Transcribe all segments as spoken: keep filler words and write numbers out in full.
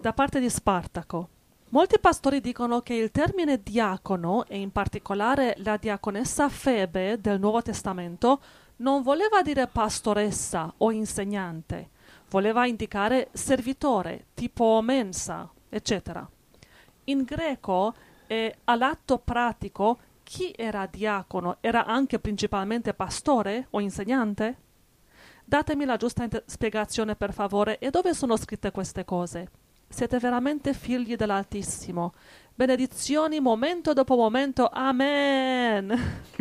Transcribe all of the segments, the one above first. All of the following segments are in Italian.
Da parte di Spartaco. Molti pastori dicono che il termine diacono, e in particolare la diaconessa Febe del Nuovo Testamento, non voleva dire pastoressa o insegnante, voleva indicare servitore, tipo mensa, eccetera. In greco e all'atto pratico, chi era diacono era anche principalmente pastore o insegnante? Datemi la giusta int- spiegazione, per favore, e dove sono scritte queste cose? Siete veramente figli dell'Altissimo. Benedizioni momento dopo momento. Amen.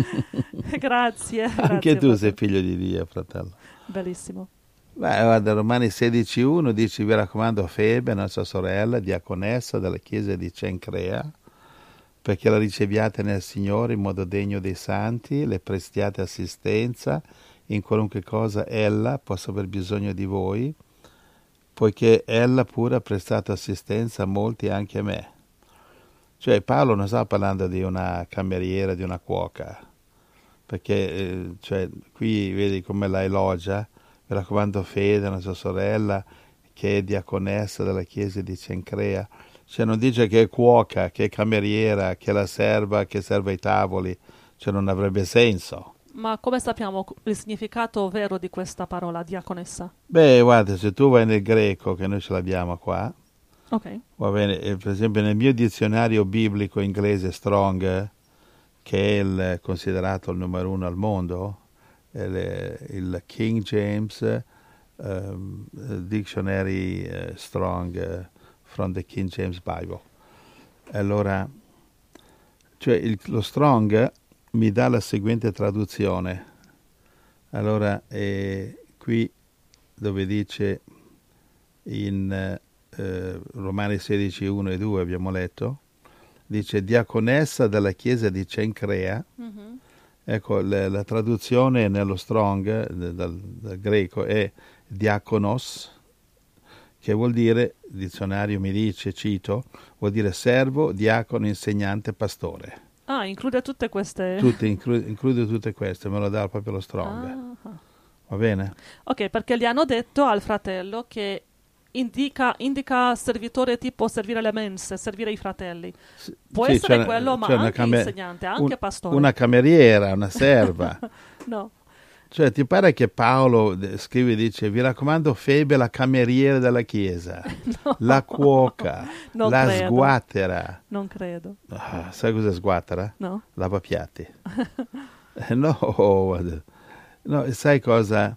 Grazie. Anche grazie, tu sei fratello. figlio di Dio, fratello. Bellissimo. Beh, guarda, Romani sedici uno dice: vi raccomando a Febe, nostra sorella, diaconessa della chiesa di Cencrea, perché la riceviate nel Signore in modo degno dei santi, le prestiate assistenza in qualunque cosa ella possa aver bisogno di voi, poiché ella pure ha prestato assistenza a molti, anche a me. Cioè Paolo non sta parlando di una cameriera, di una cuoca, perché eh, cioè, qui vedi come la elogia. Mi raccomando Fede, nostra sorella, che è diaconessa della chiesa di Cencrea. Cioè non dice che è cuoca, che è cameriera, che è la serva, che serve ai tavoli. Cioè non avrebbe senso. Ma come sappiamo il significato vero di questa parola, diaconessa? Beh, guarda, se tu vai nel greco, che noi ce l'abbiamo qua, Ok. va bene, eh, per esempio nel mio dizionario biblico inglese Strong, che è il, considerato il numero uno al mondo, il, il King James um, Dictionary uh, Strong uh, from the King James Bible. Allora, cioè il, lo Strong mi dà la seguente traduzione. Allora, eh, qui dove dice in eh, Romani sedici uno e due abbiamo letto, dice diaconessa della chiesa di Cencrea. Mm-hmm. Ecco, la, la traduzione nello Strong dal, dal greco è diakonos, che vuol dire, il dizionario mi dice, cito, vuol dire servo, diacono, insegnante, pastore. Ah, include tutte queste... Tutte, include, include tutte queste, me lo dà proprio lo Strong. Ah. Va bene? Ok, perché gli hanno detto al fratello che indica, indica servitore tipo servire le mense, servire i fratelli. Può sì, essere c'è, quello, ma c'è anche camer- insegnante, anche un, pastore. Una cameriera, una serva. No. Cioè, ti pare che Paolo scrive e dice: vi raccomando Febe, la cameriera della chiesa, No. la cuoca, Non la credo. sguattera. Non credo. Ah, sai cos'è sguattera? No. Lavapiatti. Eh, no, no, sai cosa?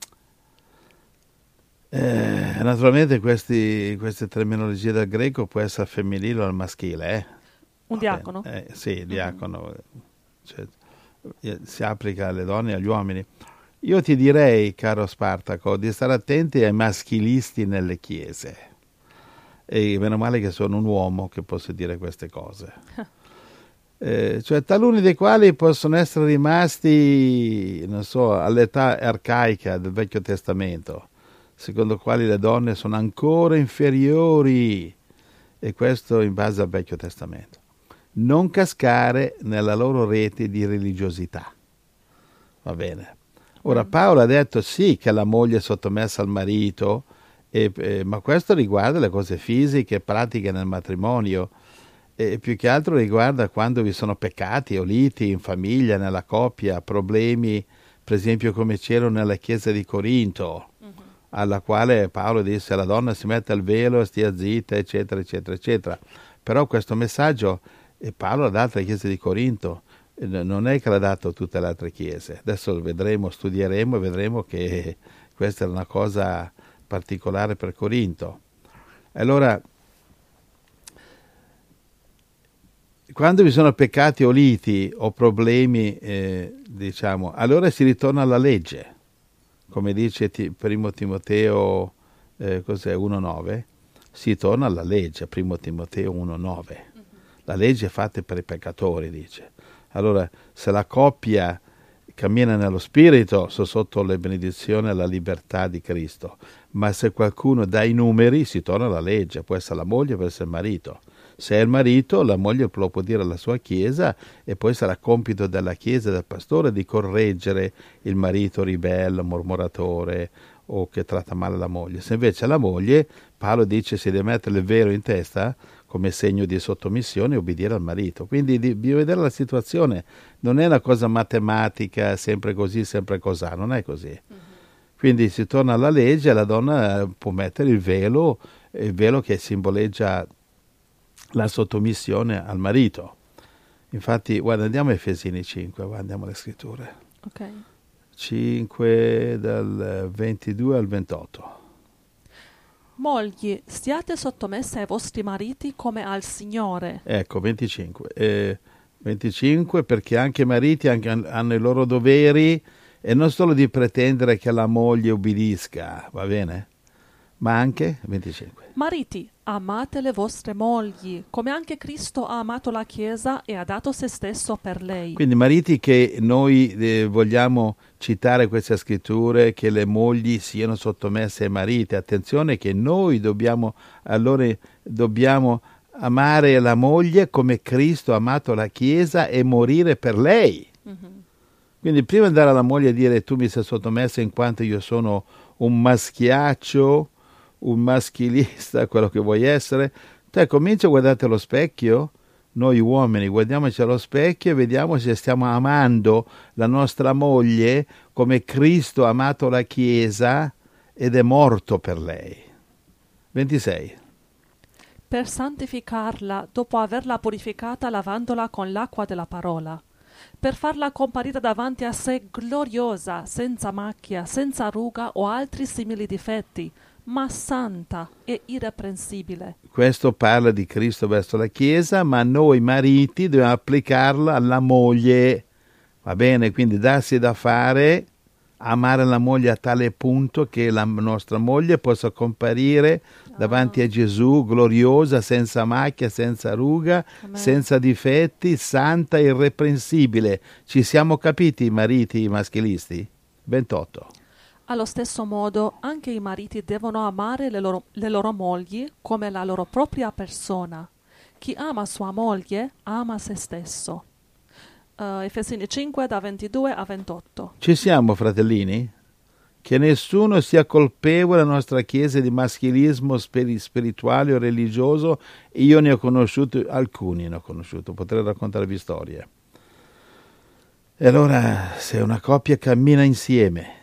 Eh, naturalmente questi, queste terminologie del greco può essere femminile o al maschile, eh? Un diacono? Eh, sì, diacono. Mm-hmm. Cioè, si applica alle donne e agli uomini. Io ti direi, caro Spartaco, di stare attenti ai maschilisti nelle chiese. E meno male che sono un uomo che posso dire queste cose. Eh, cioè taluni dei quali possono essere rimasti, non so, all'età arcaica del Vecchio Testamento, secondo quali le donne sono ancora inferiori, e questo in base al Vecchio Testamento. Non cascare nella loro rete di religiosità. Va bene. Ora Paolo ha detto sì che la moglie è sottomessa al marito, e, eh, ma questo riguarda le cose fisiche, pratiche nel matrimonio, e più che altro riguarda quando vi sono peccati o liti in famiglia, nella coppia, problemi, per esempio come c'erano nella chiesa di Corinto, uh-huh. alla quale Paolo disse la donna si mette il velo, stia zitta, eccetera, eccetera, eccetera. Però questo messaggio e Paolo l'ha dato alla chiesa di Corinto, non è che l'ha dato a tutte le altre chiese. Adesso vedremo, studieremo e vedremo che questa è una cosa particolare per Corinto. Allora, quando vi sono peccati o liti o problemi, eh, diciamo, allora si ritorna alla legge, come dice primo Timoteo eh, cos'è, uno nove, si torna alla legge, primo Timoteo uno nove. La legge è fatta per i peccatori, dice. Allora, se la coppia cammina nello spirito, sono sotto le benedizioni e la libertà di Cristo. Ma se qualcuno dà i numeri, si torna alla legge. Può essere la moglie, può essere il marito. Se è il marito, la moglie lo può dire alla sua chiesa, e poi sarà compito della chiesa e del pastore di correggere il marito ribelle, mormoratore, o che tratta male la moglie. Se invece la moglie, Paolo dice, si deve mettere il velo in testa come segno di sottomissione e obbedire al marito. Quindi bisogna vedere la situazione, non è una cosa matematica, sempre così, sempre così, non è così. Mm-hmm. Quindi si torna alla legge e la donna può mettere il velo, il velo che simboleggia la sottomissione al marito. Infatti, guarda, andiamo a Efesini cinque, andiamo alle scritture. Ok. cinque dal ventidue al ventotto. Mogli, stiate sottomesse ai vostri mariti come al Signore. Ecco, venticinque. Eh, venticinque perché anche i mariti anche, hanno i loro doveri e non solo di pretendere che la moglie obbedisca, va bene? Ma anche, venticinque. Mariti, amate le vostre mogli, come anche Cristo ha amato la Chiesa e ha dato se stesso per lei. Quindi mariti che noi eh, vogliamo citare queste scritture, che le mogli siano sottomesse ai mariti. Attenzione che noi dobbiamo, allora, dobbiamo amare la moglie come Cristo ha amato la Chiesa e morire per lei. Mm-hmm. Quindi prima di andare alla moglie e dire tu mi sei sottomessa in quanto io sono un maschiaccio, un maschilista, quello che vuoi essere, te comincia a guardarti allo specchio, noi uomini guardiamoci allo specchio e vediamo se stiamo amando la nostra moglie come Cristo ha amato la Chiesa ed è morto per lei. ventisei. Per santificarla dopo averla purificata lavandola con l'acqua della parola, per farla comparire davanti a sé gloriosa, senza macchia, senza ruga o altri simili difetti, ma santa e irreprensibile. Questo parla di Cristo verso la Chiesa, ma noi mariti dobbiamo applicarla alla moglie. Va bene? Quindi darsi da fare, amare la moglie a tale punto che la nostra moglie possa comparire oh. davanti a Gesù gloriosa, senza macchia, senza ruga, Amen. Senza difetti, santa e irreprensibile. Ci siamo capiti, mariti maschilisti? ventotto. Allo stesso modo, anche i mariti devono amare le loro, le loro mogli come la loro propria persona. Chi ama sua moglie ama se stesso. Uh, Efesini cinque, da ventidue a ventotto. Ci siamo, fratellini? Che nessuno sia colpevole alla nostra Chiesa di maschilismo spir- spirituale o religioso. Io ne ho conosciuto, alcuni ne ho conosciuto, potrei raccontarvi storie. E allora, se una coppia cammina insieme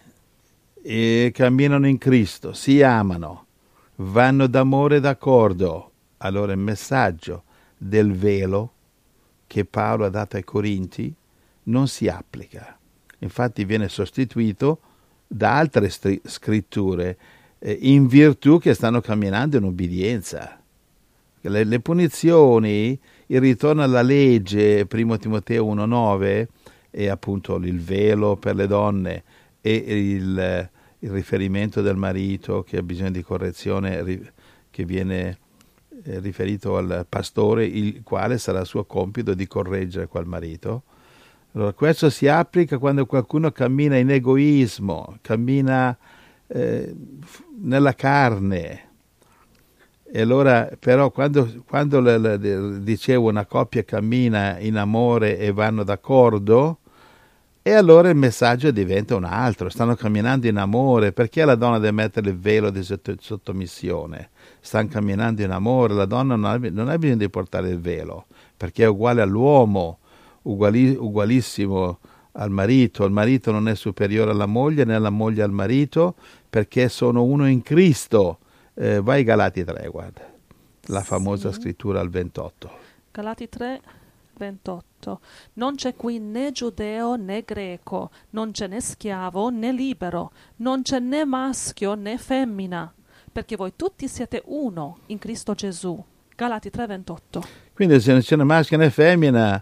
e camminano in Cristo, si amano, vanno d'amore e d'accordo, allora il messaggio del velo che Paolo ha dato ai Corinti non si applica. Infatti viene sostituito da altre stri- scritture eh, in virtù che stanno camminando in obbedienza. Le, le punizioni, il ritorno alla legge, primo Timoteo uno nove, e appunto il velo per le donne, e il, il riferimento del marito che ha bisogno di correzione ri, che viene eh, riferito al pastore, il quale sarà il suo compito di correggere quel marito. Allora, questo si applica quando qualcuno cammina in egoismo, cammina eh, nella carne. E allora, però, quando, quando le, le, dicevo una coppia cammina in amore e vanno d'accordo, e allora il messaggio diventa un altro, stanno camminando in amore. Perché la donna deve mettere il velo di sottomissione? Stanno camminando in amore, la donna non ha, non ha bisogno di portare il velo, perché è uguale all'uomo, uguali, ugualissimo al marito. Il marito non è superiore alla moglie, né la moglie al marito, perché sono uno in Cristo. Eh, vai Galati tre, guarda, la famosa sì. scrittura al ventotto. Galati tre, ventotto. Non c'è qui né giudeo né greco, non c'è né schiavo né libero, non c'è né maschio né femmina, perché voi tutti siete uno in Cristo Gesù. Galati tre, ventotto. Quindi se non c'è né maschio né femmina,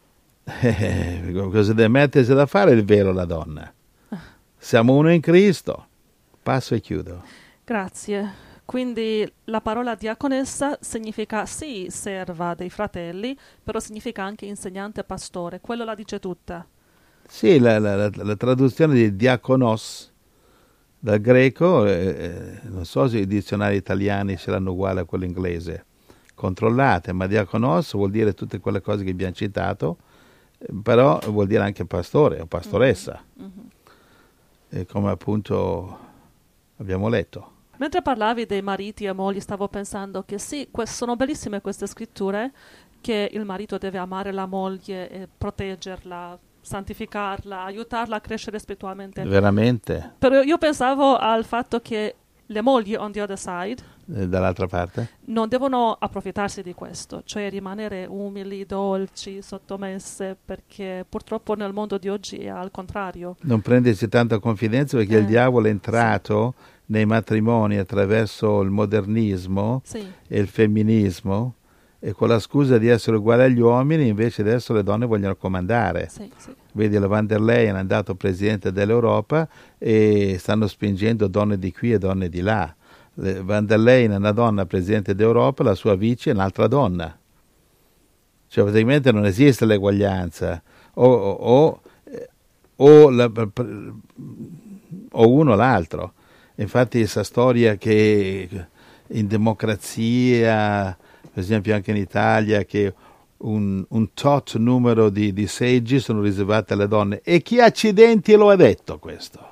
eh, cosa deve mettersi da fare il velo la donna? Siamo uno in Cristo. Passo e chiudo. Grazie. Quindi la parola diaconessa significa sì serva dei fratelli, però significa anche insegnante pastore. Quello la dice tutta. Sì, la, la, la, la traduzione di diaconos dal greco, eh, non so se i dizionari italiani ce l'hanno uguale a quello inglese. Controllate, ma diaconos vuol dire tutte quelle cose che abbiamo citato, eh, però vuol dire anche pastore o pastoressa. Mm-hmm. Mm-hmm. E come appunto Abbiamo letto. Mentre parlavi dei mariti e mogli, stavo pensando che sì, que- sono bellissime queste scritture, che il marito deve amare la moglie e proteggerla, santificarla, aiutarla a crescere spiritualmente. Veramente? Però io pensavo al fatto che le mogli, on the other side, Eh, dall'altra parte? non devono approfittarsi di questo, cioè rimanere umili, dolci, sottomesse, perché purtroppo nel mondo di oggi è al contrario. Non prendersi tanta confidenza perché Eh, il diavolo è entrato nei matrimoni attraverso il modernismo Sì, e il femminismo e con la scusa di essere uguali agli uomini invece adesso le donne vogliono comandare. sì, sì. Vedi, la Van der Leyen è andato presidente dell'Europa e stanno spingendo donne di qui e donne di là. Le- Van der Leyen è una donna presidente d'Europa, la sua vice è un'altra donna. Cioè praticamente non esiste l'eguaglianza. O, o, o, eh, o la- o uno o l'altro. Infatti questa storia che in democrazia, per esempio anche in Italia, che un, un tot numero di, di seggi sono riservati alle donne. E chi accidenti lo ha detto questo?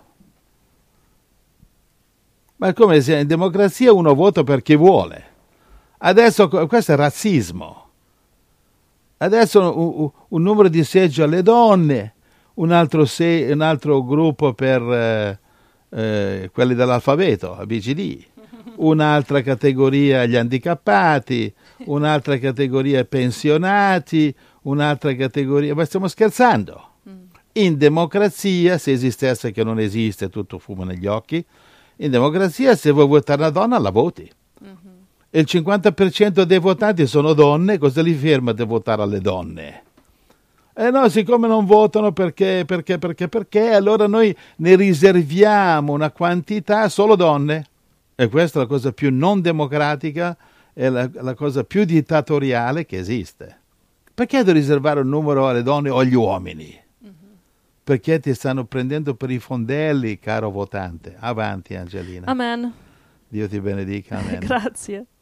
Ma è come se in democrazia uno vota per chi vuole. Adesso questo è razzismo. Adesso un, un numero di seggi alle donne, un altro, se, un altro gruppo per eh, eh, quelli dell'alfabeto, A B C D, un'altra categoria agli handicappati, un'altra categoria ai pensionati, un'altra categoria... Ma stiamo scherzando. In democrazia, se esistesse, che non esiste, tutto fumo negli occhi, in democrazia se vuoi votare una donna la voti. E il cinquanta per cento dei votanti sono donne, cosa li ferma di votare alle donne? Eh no, siccome non votano perché, perché, perché, perché, allora noi ne riserviamo una quantità solo donne. E questa è la cosa più non democratica, è la, la cosa più dittatoriale che esiste. Perché devi riservare un numero alle donne o agli uomini? Mm-hmm. Perché ti stanno prendendo per i fondelli, caro votante. Avanti, Angelina. Amen. Dio ti benedica. Amen. Grazie.